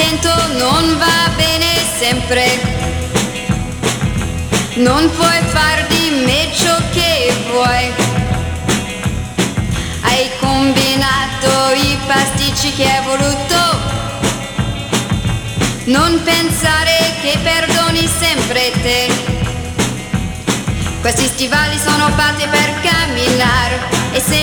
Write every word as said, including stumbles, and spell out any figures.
attento, non va bene sempre. Non puoi far di me ciò che vuoi. Hai combinato i pasticci che hai voluto. Non pensare che perdoni sempre te. Questi stivali sono fatti per camminare e se